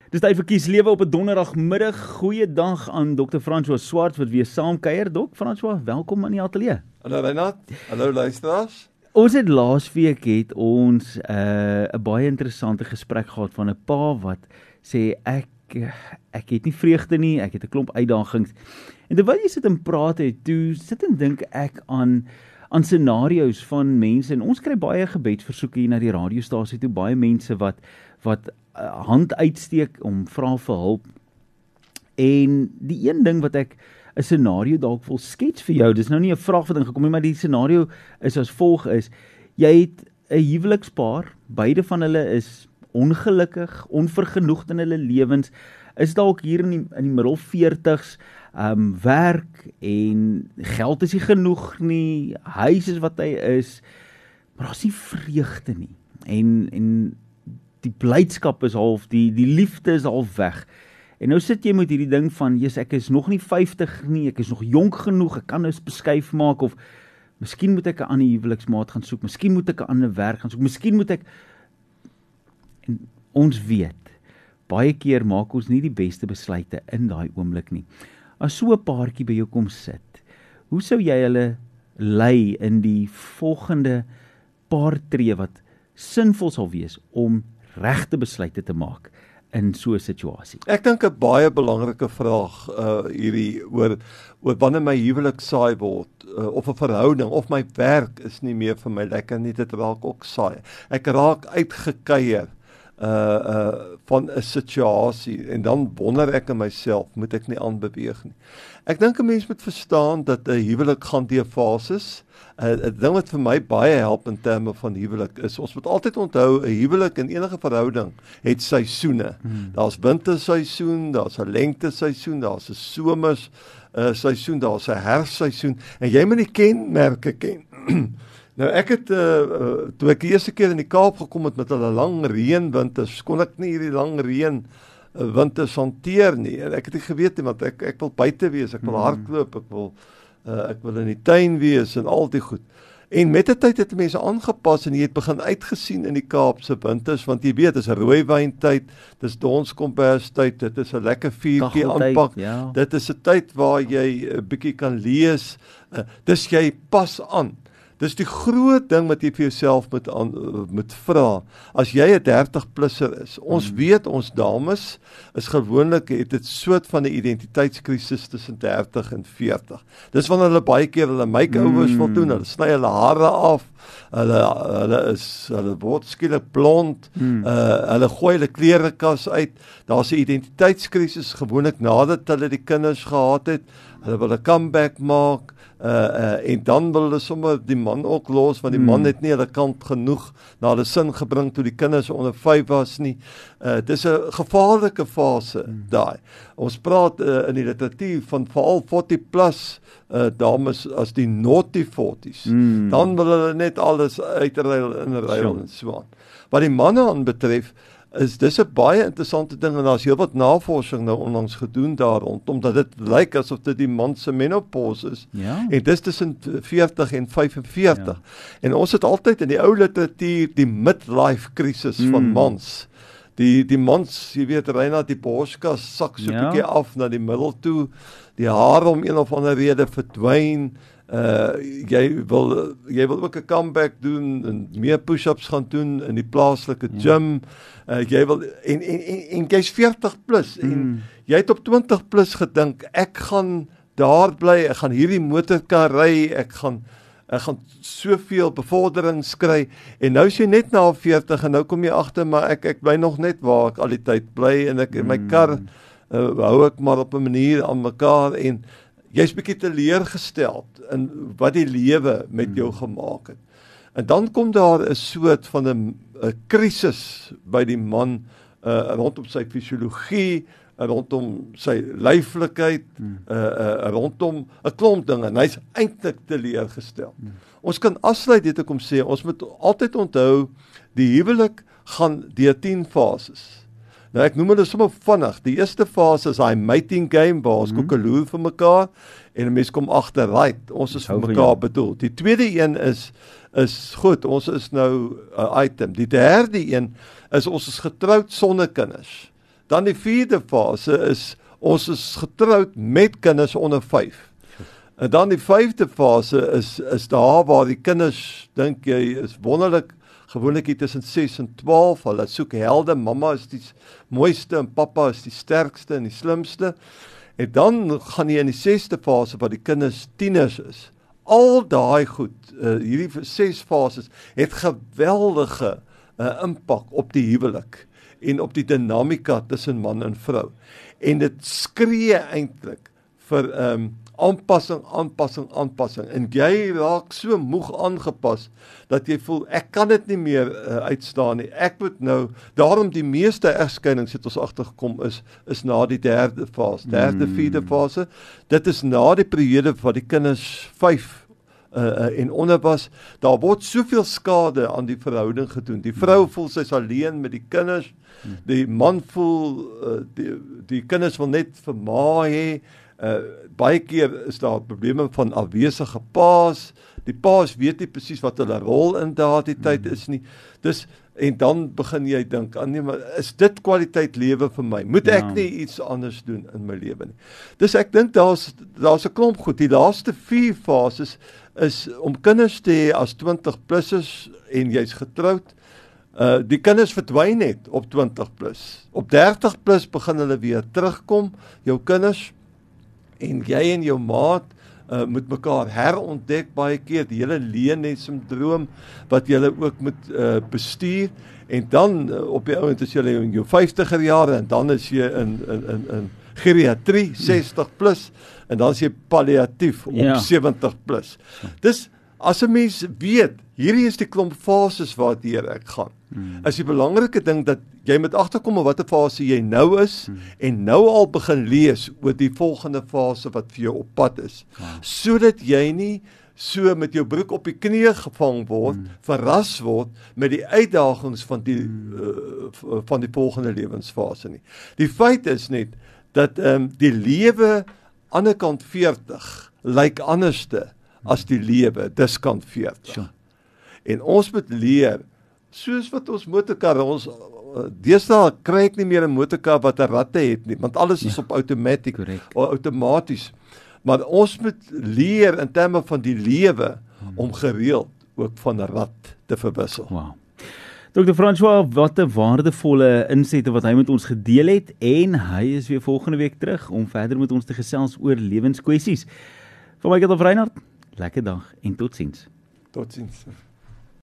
Dis tyd vir Kieslewe op 'n donderdagmiddag. Goeiedag aan Dr. François Swart wat weer saamkuier. Dok, François, welkom aan die ateljee. Hallo Reinhard, hallo luisteraars. Ons het laasweek ons 'n baie interessante gesprek gehad van 'n pa wat sê ek het nie vreugde nie, ek het 'n klomp uitdagings. En terwyl jy sit en praat het, toe sit en dink ek aan scenario's van mense, en ons kry baie gebedsversoeke hier na die radiostasie toe, baie mense wat hand uitsteek om vra vir hulp. En die een ding wat ek 'n scenario dalk wil skets vir jou, dis nou nie 'n vraag wat ingekom het, maar die scenario is as volg is, jy het 'n huwelikspaar, beide van hulle is ongelukkig, onvergenoegd in hulle lewens, is dalk hier in die middel 40's, werk en geld is nie genoeg nie, huis is wat hy is, maar daar is nie vreugde nie. En die blydskap is half, die liefde is half weg. En nou sit jy met hierdie ding van, ek is nog nie 50 nie, ek is nog jonk genoeg, ek kan nou beskuif maak, of miskien moet ek 'n ander huweliksmaat gaan soek, miskien moet ek 'n ander werk gaan soek, miskien moet ek... En ons weet, baie keer maak ons nie die beste besluite in daai oomblik nie. As so 'n paartjie by jou kom sit, hoe sou jy hulle lei in die volgende paar tree wat sinvol sal wees om regte besluite te maak in so 'n situasie? Ek dink 'n baie belangrike vraag hierdie oor wanneer my huwelik saai word, of 'n verhouding, of my werk is nie meer vir my lekker nie, dit raak ook saai. Ek raak uitgekeier van 'n situasie, en dan wonder ek in myself, moet ek nie aanbeweeg nie. Ek dink 'n mens moet verstaan dat 'n huwelik gaan deur fases. 'n Ding wat vir my baie help in terme van huwelik is, ons moet altyd onthou, 'n huwelik in enige verhouding het seisoene. Daar's winterseisoen, daar's 'n lenteseisoen, daar's 'n somers seisoen, daar's 'n herfsseisoen, en jy moet die kenmerke ken. Nou ek het, toe ek die eerste keer in die Kaap gekom het met hulle lang reënwinters, kon ek nie hierdie lang reën winters hanteer nie, en ek het nie geweet nie, want ek wil buite wees, ek wil hardloop, ek wil in die tuin wees, en al die goed. En met die tyd het mense aangepas, en jy het begin uitgesien in die Kaapse winters, want jy weet, dis 'n rooiwyntyd, dis donskomperstyd, dit is 'n lekker vuurtjie aanpak, ja. Dit is 'n tyd waar jy 'n bietjie kan lees, dis jy pas aan. Dis die groot ding wat jy vir jouself moet vra, as jy 'n 30-plusser is. Ons weet, ons dames is gewoonlik, het dit soort van 'n identiteitskrisis tussen 30 en 40. Dis wanneer hulle baie keer hulle make-overs wil doen, hulle sny hulle hare af, hulle word skielik blond, hulle gooi hulle klerekas uit, daar's 'n identiteitskrisis, gewoonlik nadat hulle die kinders gehad het, hulle wil 'n comeback maak, en dan wil hulle sommer die man ook los, want die man het nie hulle kant genoeg na hulle sin gebring toe die kinders onder 5 was nie. Dis 'n gevaarlike fase daai. Ons praat in die literatuur van veral 40 plus dames as die naughty 40s. Dan wil hulle net alles uitruil, inruil en so aan. Wat die manne aanbetref, dis 'n baie interessante ding, en daar's heelwat navorsing nou onlangs gedoen daar rond, omdat dit lyk asof dit die man se menopause is, en dis tussen 40 en 45. Ja. En ons het altyd in die ou literatuur die midlife crisis van mans. Die mans, jy weet, Reinhard, die borskas sak so 'n bietjie af na die middel toe, die hare om een of ander rede verdwyn, jy wil ook 'n comeback doen, en meer push-ups gaan doen in die plaaslike gym, jy wil, en jy's 40 plus, en jy het op 20 plus gedink, ek gaan daar bly, ek gaan hierdie motorkar ry, ek gaan soveel bevorderings kry, en nou is jy net na 40, en nou kom jy agter, maar ek bly nog net waar ek al die tyd bly, en my kar hou ek maar op 'n manier aan mekaar, en jy's bietjie teleurgesteld in wat die lewe met jou gemaak het. En dan kom daar 'n soort van 'n krisis by die man, rondom sy fisiologie, rondom sy lyflikheid, rondom 'n klomp dinge, en hy's eintlik teleurgestel. Ons kan afsluit dit ek om sê, ons moet altyd onthou, die huwelik gaan deur 10 fases. Nou ek noem hulle sommer vinnig. Die eerste fase is hy mating game, waar ons koekeloer vir mekaar, en 'n mens kom agter, right, ons is vir mekaar bedoel. Die tweede een is goed, ons is nou 'n item. Die derde een is ons is getroud sonder kinders. Dan die 4de fase is, ons is getroud met kinders onder 5. En dan die 5de fase is daar waar die kinders, dink jy, is wonderlik, gewoonlik hier tussen 6 en 12, hulle soek helde, mamma is die mooiste en pappa is die sterkste en die slimste. En dan gaan jy in die 6de fase waar die kinders tieners is. Al daai goed, hierdie 6 fases, het geweldige impak op die huwelik en op die dinamika tussen man en vrou. En dit skree eintlik vir aanpassing. En jy raak so moeg aangepas, dat jy voel, ek kan dit nie meer uitstaan nie. Ek moet nou, daarom die meeste egskeidings het ons agtergekom is na die 3de fase, 3de, 4de fase. Dit is na die periode wat die kinders 5 en onder was. Daar word soveel skade aan die verhouding gedoen. Die vrou voel sy's alleen met die kinders, die man voel, die kinders wil net vir ma hê. Baie keer is daar probleme van afwesige paas. Die paas weet nie presies wat hulle rol in daardie tyd is nie. Dus, en dan begin jy dink, nee, maar is dit kwaliteit lewe vir my? Moet ek nie iets anders doen in my lewe nie? Dus ek dink daar's 'n klomp goed. Die laaste 4 fases is om kinders te hê as 20 plussers en jy's getroud. Die kinders verdwyn net op 20 plus. Op 30 plus begin hulle weer terugkom, jou kinders. En jy en jou maat moet mekaar herontdek baie keer, die hele leennet-sindroom wat jy ook moet bestuur. En dan op die ouend is jy in jou 50er jare en dan is jy in geriatrie 60 plus en dan is jy palliatief op 70 plus. Dus as 'n mens weet, hierdie is die klomp fases waardeur ek gaan. Is die belangrike ding dat jy moet agterkom op watter fase jy nou is en nou al begin lees oor die volgende fase wat vir jou op pad is. Sodat jy nie so met jou broek op die knie gevang word, verras word met die uitdagings van die volgende lewensfase nie. Die feit is net dat die lewe aan die kant 40 lyk anderste as die lewe diskant 40. En ons moet leer, soos wat ons motorkarre, deesdae kry ek nie meer 'n motorkar wat 'n ratte het nie, want alles is op outomaties. Maar ons moet leer in terme van die lewe om gereeld ook van 'n rat te verwissel. Wow. Dr. François, wat 'n waardevolle insette wat hy met ons gedeel het, en hy is weer volgende week terug om verder met ons te gesels oor lewenskwessies. Van my kant af Reinhard, lekker dag en totsiens. Totsiens.